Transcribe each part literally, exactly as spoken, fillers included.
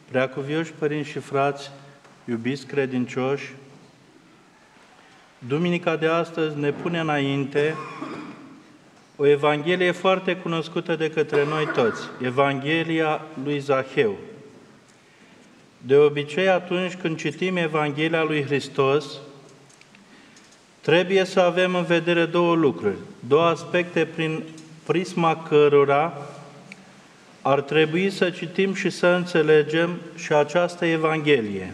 Preacuvioși părinți și frați, iubiți credincioși, duminica de astăzi ne pune înainte o Evanghelie foarte cunoscută de către noi toți, Evanghelia lui Zaheu. De obicei, atunci când citim Evanghelia lui Hristos, trebuie să avem în vedere două lucruri, două aspecte prin prisma cărora ar trebui să citim și să înțelegem și această Evanghelie.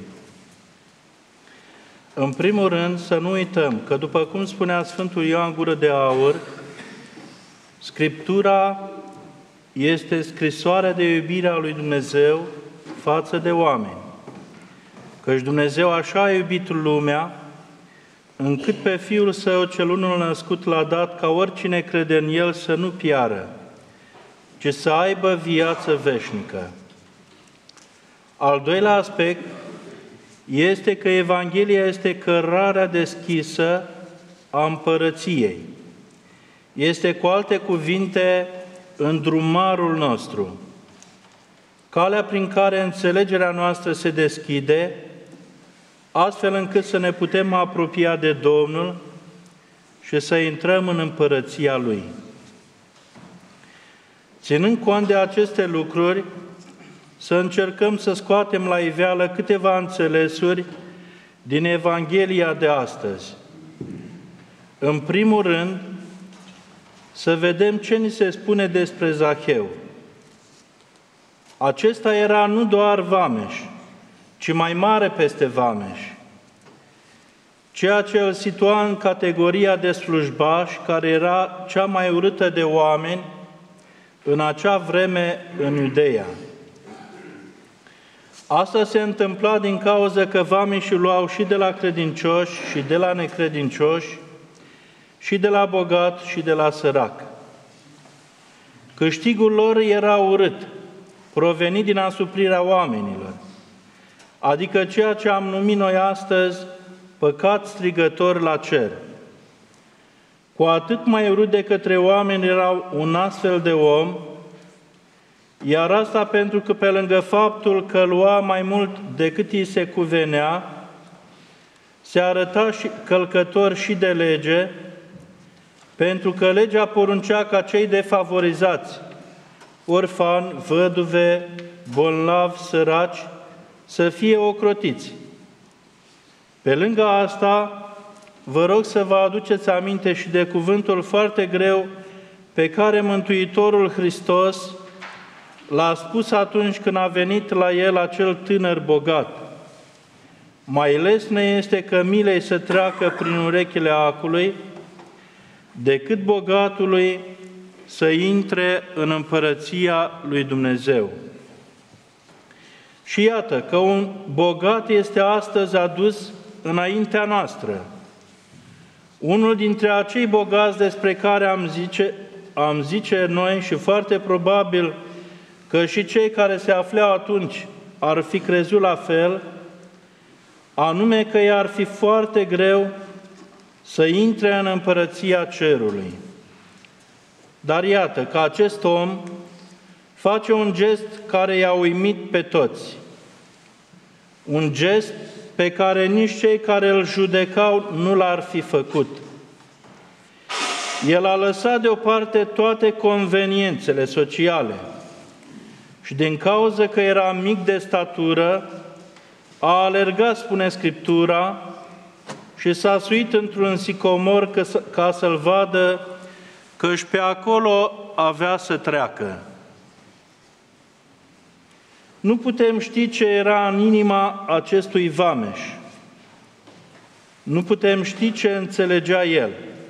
În primul rând, să nu uităm că, după cum spunea Sfântul Ioan Gură de Aur, Scriptura este scrisoarea de iubire a lui Dumnezeu față de oameni. Căci Dumnezeu așa a iubit lumea, încât pe Fiul Său cel unul născut l-a dat ca oricine crede în El să nu piară, ci să aibă viață veșnică. Al doilea aspect este că Evanghelia este cărarea deschisă a împărăției. Este, cu alte cuvinte, îndrumarul nostru, calea prin care înțelegerea noastră se deschide, astfel încât să ne putem apropia de Domnul și să intrăm în împărăția Lui. Ținând cont de aceste lucruri, să încercăm să scoatem la iveală câteva înțelesuri din Evanghelia de astăzi. În primul rând, să vedem ce ni se spune despre Zaheu. Acesta era nu doar vameș, ci mai mare peste vameș, ceea ce îl situa în categoria de slujbaș, care era cea mai urâtă de oameni în acea vreme în Iudeea. Asta se întâmpla din cauza că vameșii luau și de la credincioși și de la necredincioși, și de la bogat și de la sărac. Câștigul lor era urât, provenit din asuprirea oamenilor, adică ceea ce am numit noi astăzi păcat strigător la cer. Cu atât mai urât de către oameni era un astfel de om, iar asta pentru că, pe lângă faptul că lua mai mult decât îi se cuvenea, se arăta și călcător și de lege, pentru că legea poruncea ca cei defavorizați, orfani, văduve, bolnavi, săraci, să fie ocrotiți. Pe lângă asta, vă rog să vă aduceți aminte și de cuvântul foarte greu pe care Mântuitorul Hristos l-a spus atunci când a venit la el acel tânăr bogat. Mai lesne este cămilei să treacă prin urechile acului, decât bogatului să intre în împărăția lui Dumnezeu. Și iată că un bogat este astăzi adus înaintea noastră. Unul dintre acei bogați despre care am zice, am zice noi și foarte probabil că și cei care se aflau atunci ar fi crezut la fel, anume că i-ar fi foarte greu să intre în împărăția cerului. Dar iată că acest om face un gest care i-a uimit pe toți. Un gest pe care nici cei care îl judecau nu l-ar fi făcut. El a lăsat deoparte toate conveniențele sociale și din cauza că era mic de statură, a alergat, spune Scriptura, și s-a suit într-un sicomor ca să-l vadă, căci pe acolo avea să treacă. Nu putem ști ce era în inima acestui vameș. Nu putem ști ce înțelegea el.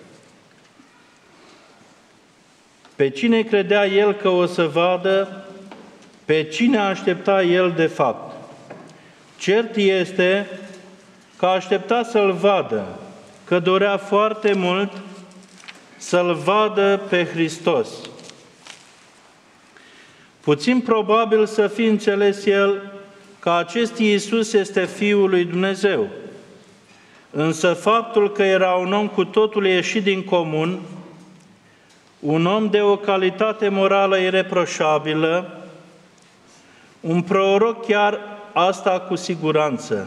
Pe cine credea el că o să vadă, pe cine aștepta el de fapt. Cert este că aștepta să-l vadă, că dorea foarte mult să-l vadă pe Hristos. Puțin probabil să fi înțeles el că acest Iisus este Fiul lui Dumnezeu. Însă faptul că era un om cu totul ieșit din comun, un om de o calitate morală ireproșabilă, Un proroc chiar asta cu siguranță.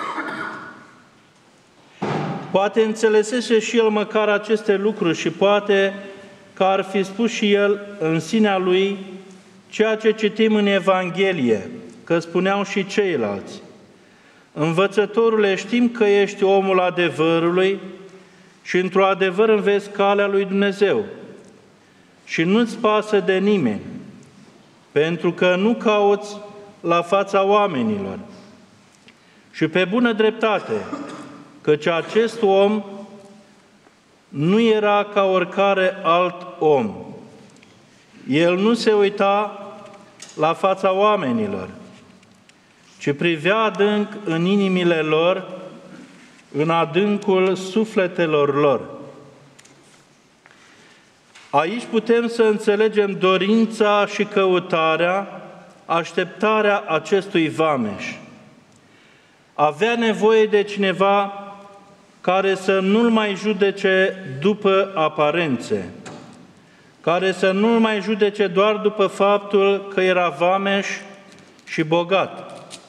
Poate înțelesese și el măcar aceste lucruri și poate că ar fi spus și el în sinea lui ceea ce citim în Evanghelie, că spuneau și ceilalți. Învățătorule, știm că ești omul adevărului și într-o adevăr înveți calea lui Dumnezeu și nu-ți pasă de nimeni, pentru că nu cauți la fața oamenilor. Și pe bună dreptate, căci acest om nu era ca oricare alt om. El nu se uita la fața oamenilor, ci privea adânc în inimile lor, în adâncul sufletelor lor. Aici putem să înțelegem dorința și căutarea, așteptarea acestui vameș. Avea nevoie de cineva care să nu-l mai judece după aparențe, care să nu-l mai judece doar după faptul că era vameș și bogat.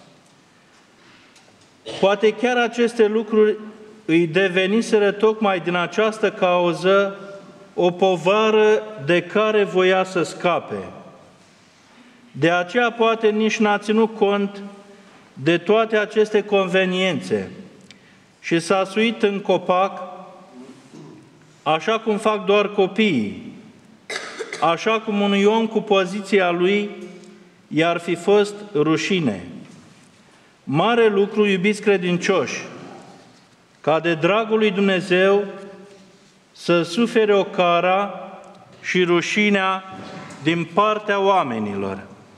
Poate chiar aceste lucruri îi deveniseră tocmai din această cauză o povară de care voia să scape. De aceea poate nici n-a ținut cont de toate aceste conveniențe și s-a suit în copac, așa cum fac doar copiii, așa cum unui om cu poziția lui i-ar fi fost rușine. Mare lucru, iubiți credincioși, ca de dragul lui Dumnezeu să sufere o cara și rușinea din partea oamenilor.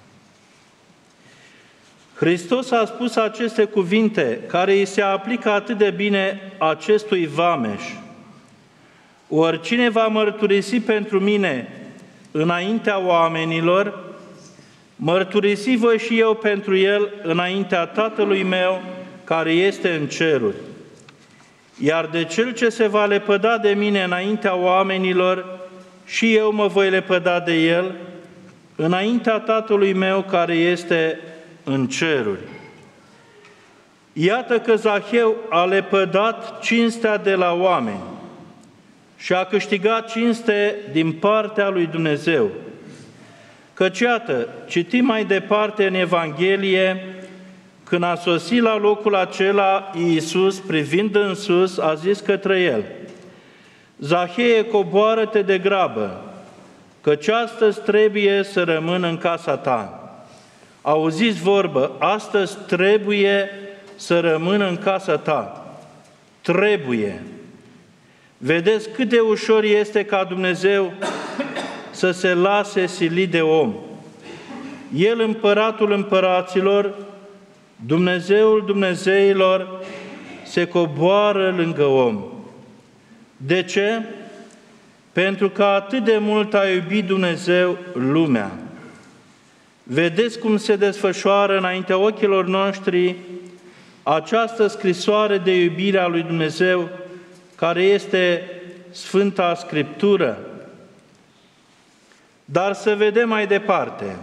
Hristos a spus aceste cuvinte care îi se aplică atât de bine acestui vameș. Oricine va mărturisi pentru mine înaintea oamenilor, mărturisi voi și eu pentru el înaintea Tatălui meu care este în ceruri. Iar de cel ce se va lepăda de mine înaintea oamenilor, și eu mă voi lepăda de el înaintea Tatălui meu care este în ceruri. Iată că Zaheu a lepădat cinstea de la oameni și a câștigat cinste din partea lui Dumnezeu. Căci iată, citim mai departe în Evanghelie, când a sosit la locul acela, Iisus, privind în sus, a zis către el: Zaheie, coboară-te de grabă, căci astăzi trebuie să rămân în casa ta. Auziți vorbă, astăzi trebuie să rămân în casa ta. Trebuie. Vedeți cât de ușor este ca Dumnezeu să se lase silit de om. El, împăratul împăraților, Dumnezeul Dumnezeilor, se coboară lângă om. De ce? Pentru că atât de mult a iubit Dumnezeu lumea. Vedeți cum se desfășoară înaintea ochilor noștri această scrisoare de iubire a lui Dumnezeu, care este Sfânta Scriptură. Dar să vedem mai departe.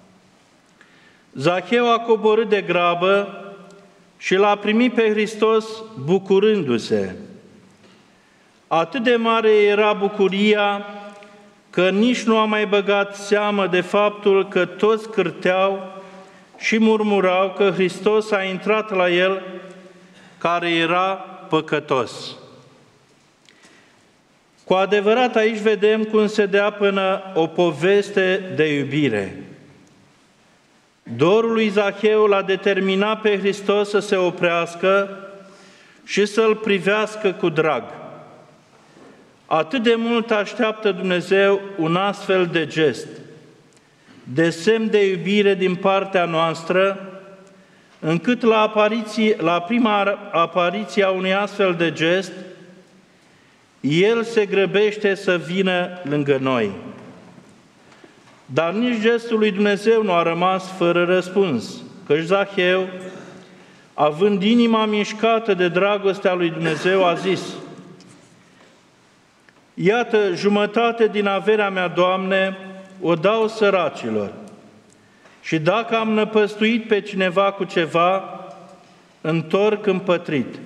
Zacheu a coborât de grabă și l-a primit pe Hristos bucurându-se. Atât de mare era bucuria că nici nu a mai băgat seamă de faptul că toți cârteau și murmurau că Hristos a intrat la el, care era păcătos. Cu adevărat aici vedem cum se dea până o poveste de iubire. Dorul lui Zacheu l-a determinat pe Hristos să se oprească și să-L privească cu drag. Atât de mult așteaptă Dumnezeu un astfel de gest, de semn de iubire din partea noastră, încât la, apariție, la prima apariție a unui astfel de gest, El se grăbește să vină lângă noi. Dar nici gestul lui Dumnezeu nu a rămas fără răspuns, căci Zacheu, având inima mișcată de dragostea lui Dumnezeu, a zis: Iată, jumătate din averea mea, Doamne, o dau săracilor. Și dacă am năpăstuit pe cineva cu ceva, întorc împătrit.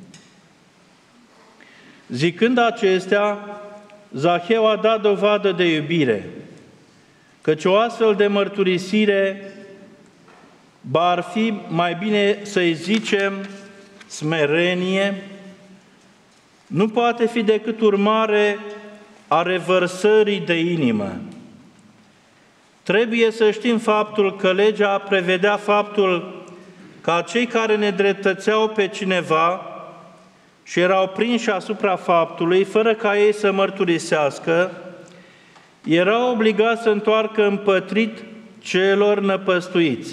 Zicând acestea, Zaheu a dat dovadă de iubire, căci o astfel de mărturisire ba ar fi mai bine să-i zicem smerenie, nu poate fi decât urmare a revărsării de inimă. Trebuie să știm faptul că legea prevedea faptul ca cei care nedreptățeau pe cineva și erau prinși asupra faptului, fără ca ei să mărturisească, erau obligați să întoarcă împătrit celor năpăstuiți.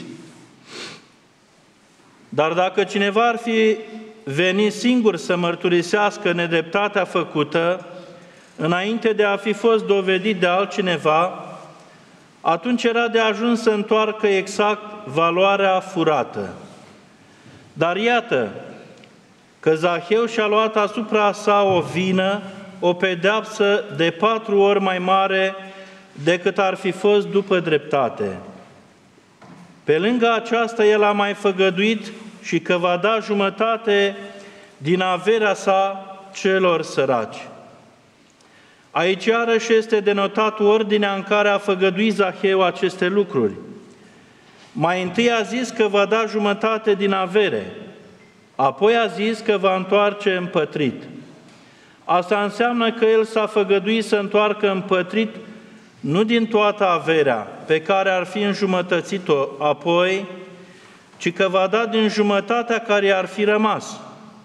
Dar dacă cineva ar fi venit singur să mărturisească nedreptatea făcută, înainte de a fi fost dovedit de altcineva, atunci era de ajuns să întoarcă exact valoarea furată. Dar iată că Zaheu și-a luat asupra sa o vină, o pedeapsă de patru ori mai mare decât ar fi fost după dreptate. Pe lângă aceasta, el a mai făgăduit și că va da jumătate din averea sa celor săraci. Aici iarăși este denotat ordinea în care a făgăduit Zaheu aceste lucruri. Mai întâi a zis că va da jumătate din avere, apoi a zis că va întoarce împătrit. Asta înseamnă că el s-a făgăduit să întoarcă împătrit nu din toată averea pe care ar fi înjumătățit-o apoi, ci că va da din jumătatea care ar fi rămas.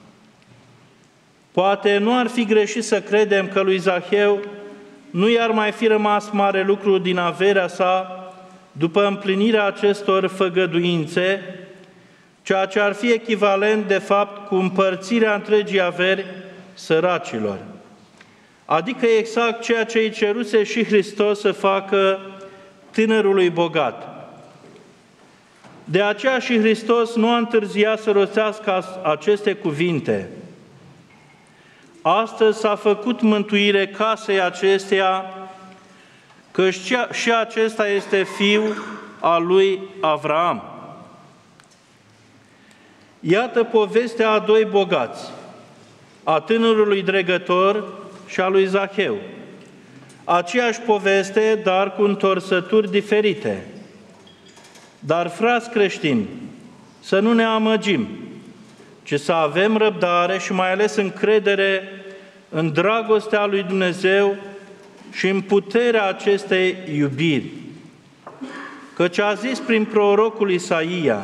Poate nu ar fi greșit să credem că lui Zaheu nu i-ar mai fi rămas mare lucru din averea sa după împlinirea acestor făgăduințe, ceea ce ar fi echivalent, de fapt, cu împărțirea întregii averi săracilor. Adică exact ceea ce îi ceruse și Hristos să facă tânărului bogat. De aceea și Hristos nu a întârziat să rostească aceste cuvinte. Astăzi s-a făcut mântuire casei acesteia, că și acesta este fiu al lui Avraam. Iată povestea a doi bogați, a tânărului dregător și a lui Zaheu. Aceeași poveste, dar cu întorsături diferite. Dar, frați creștini, să nu ne amăgim, ci să avem răbdare și mai ales încredere în dragostea lui Dumnezeu și în puterea acestei iubiri. Căci a zis prin prorocul Isaia: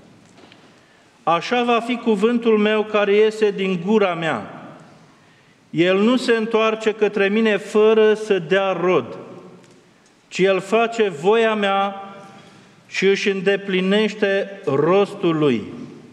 așa va fi cuvântul meu care iese din gura mea. El nu se întoarce către mine fără să dea rod, ci el face voia mea și își îndeplinește rostul lui.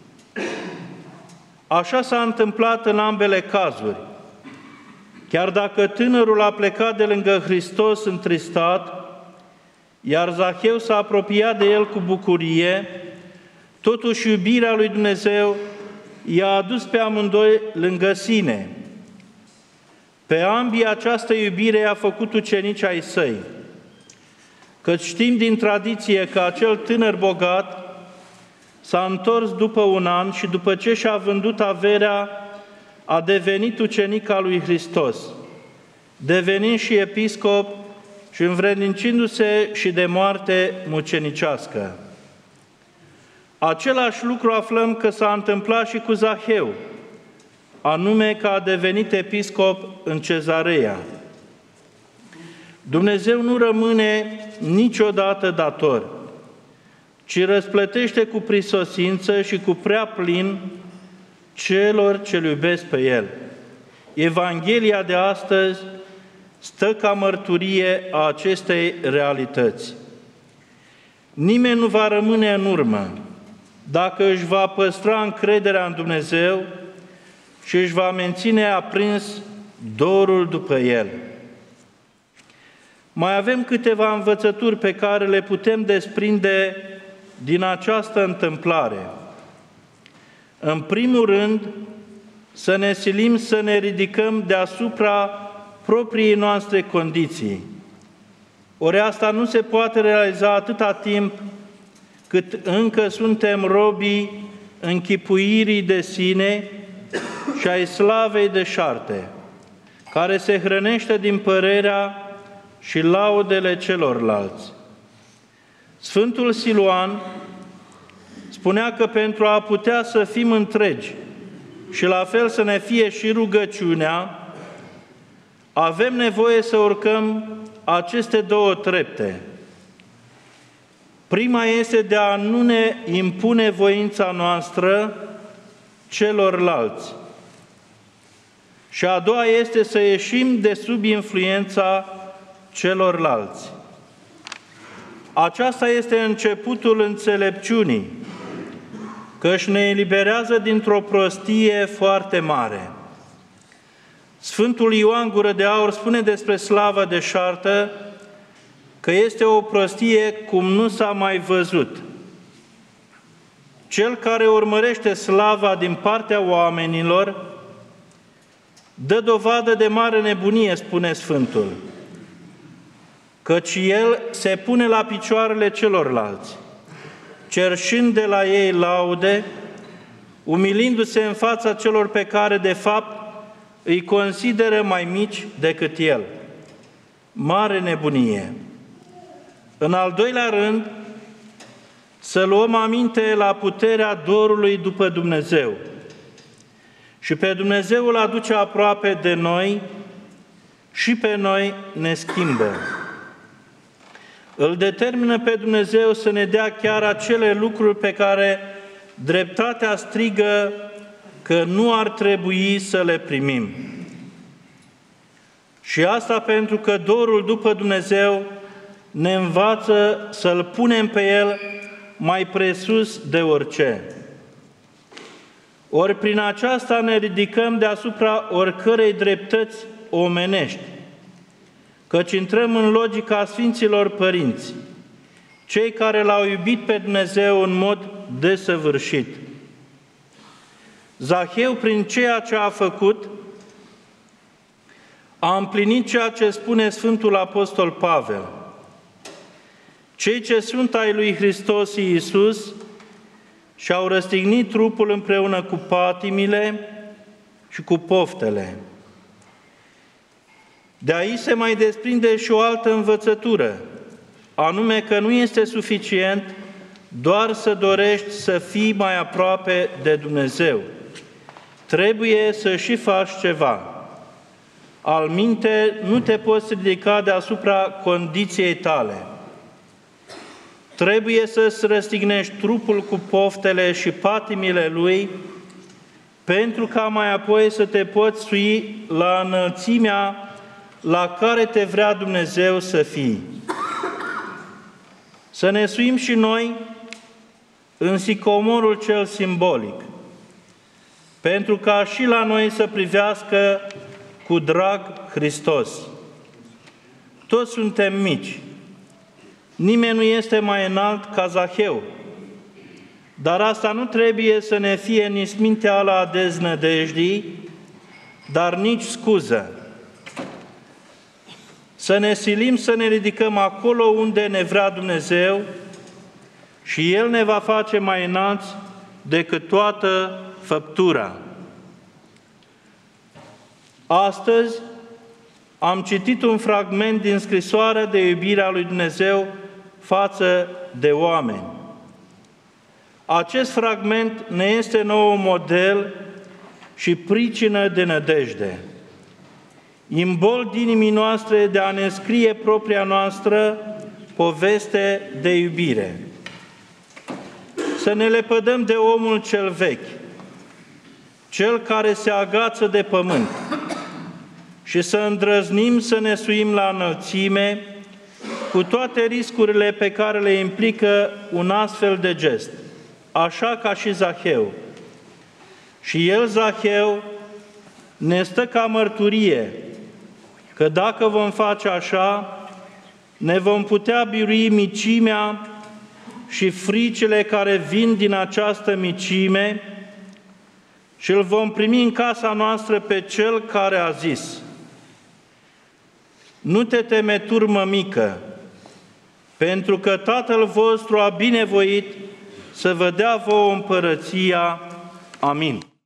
Așa s-a întâmplat în ambele cazuri. Chiar dacă tânărul a plecat de lângă Hristos întristat, iar Zaheu s-a apropiat de el cu bucurie, totuși iubirea lui Dumnezeu i-a adus pe amândoi lângă sine. Pe ambii această iubire i-a făcut ucenici ai săi. Căci știm din tradiție că acel tânăr bogat s-a întors după un an și după ce și-a vândut averea, a devenit ucenic al lui Hristos, devenind și episcop și învrednicindu-se și de moarte mucenicească. Același lucru aflăm că s-a întâmplat și cu Zaheu, anume că a devenit episcop în Cezarea. Dumnezeu nu rămâne niciodată dator, ci răsplătește cu prisosință și cu prea plin celor ce-L iubesc pe El. Evanghelia de astăzi stă ca mărturie a acestei realități. Nimeni nu va rămâne în urmă dacă își va păstra încrederea în Dumnezeu și își va menține aprins dorul după El. Mai avem câteva învățături pe care le putem desprinde din această întâmplare. În primul rând, să ne silim să ne ridicăm deasupra propriei noastre condiții. Ori asta nu se poate realiza atâta timp cât încă suntem robii închipuirii de sine și ai slavei deșarte, care se hrănește din părerea și laudele celorlalți. Sfântul Siluan spunea că pentru a putea să fim întregi și la fel să ne fie și rugăciunea, avem nevoie să urcăm aceste două trepte. Prima este de a nu ne impune voința noastră celorlalți. Și a doua este să ieșim de sub influența celorlalți. Aceasta este începutul înțelepciunii, căci ne eliberează dintr-o prostie foarte mare. Sfântul Ioan Gură de Aur spune despre slava deșartă că este o prostie cum nu s-a mai văzut. Cel care urmărește slava din partea oamenilor dă dovadă de mare nebunie, spune Sfântul, căci el se pune la picioarele celorlalți, cerșind de la ei laude, umilindu-se în fața celor pe care, de fapt, îi consideră mai mici decât el. Mare nebunie. În al doilea rând, să luăm aminte la puterea dorului după Dumnezeu. Și pe Dumnezeu îl aduce aproape de noi și pe noi ne schimbă. Îl determină pe Dumnezeu să ne dea chiar acele lucruri pe care dreptatea strigă că nu ar trebui să le primim. Și asta pentru că dorul după Dumnezeu ne învață să-L punem pe El mai presus de orice. Ori prin aceasta ne ridicăm deasupra oricărei dreptăți omenești, căci intrăm în logica Sfinților Părinți, cei care L-au iubit pe Dumnezeu în mod desăvârșit. Zaheu, prin ceea ce a făcut, a împlinit ceea ce spune Sfântul Apostol Pavel. Cei ce sunt ai lui Hristos Iisus și-au răstignit trupul împreună cu patimile și cu poftele. De aici se mai desprinde și o altă învățătură, anume că nu este suficient doar să dorești să fii mai aproape de Dumnezeu. Trebuie să și faci ceva. Alminte, nu te poți ridica deasupra condiției tale. Trebuie să-ți răstignești trupul cu poftele și patimile lui, pentru ca mai apoi să te poți sui la înălțimea la care te vrea Dumnezeu să fii. Să ne suim și noi în sicomorul cel simbolic, pentru ca și la noi să privească cu drag Hristos. Toți suntem mici. Nimeni nu este mai înalt ca Zaheu, dar asta nu trebuie să ne fie nici minteala a deznădejdii, dar nici scuză. Să ne silim să ne ridicăm acolo unde ne vrea Dumnezeu și El ne va face mai înalți decât toată făptura. Astăzi am citit un fragment din scrisoarea de iubire a lui Dumnezeu față de oameni. Acest fragment ne este nou model și pricină de nădejde. Imbold inimii noastre de a ne scrie propria noastră poveste de iubire. Să ne lepădăm de omul cel vechi, cel care se agață de pământ, și să îndrăznim să ne suim la înălțime cu toate riscurile pe care le implică un astfel de gest, așa ca și Zaheu. Și el, Zaheu, ne stă ca mărturie că dacă vom face așa, ne vom putea birui micimea și fricile care vin din această micime și îl vom primi în casa noastră pe Cel care a zis: nu te teme, turmă mică, pentru că Tatăl vostru a binevoit să vă dea vouă împărăția. Amin.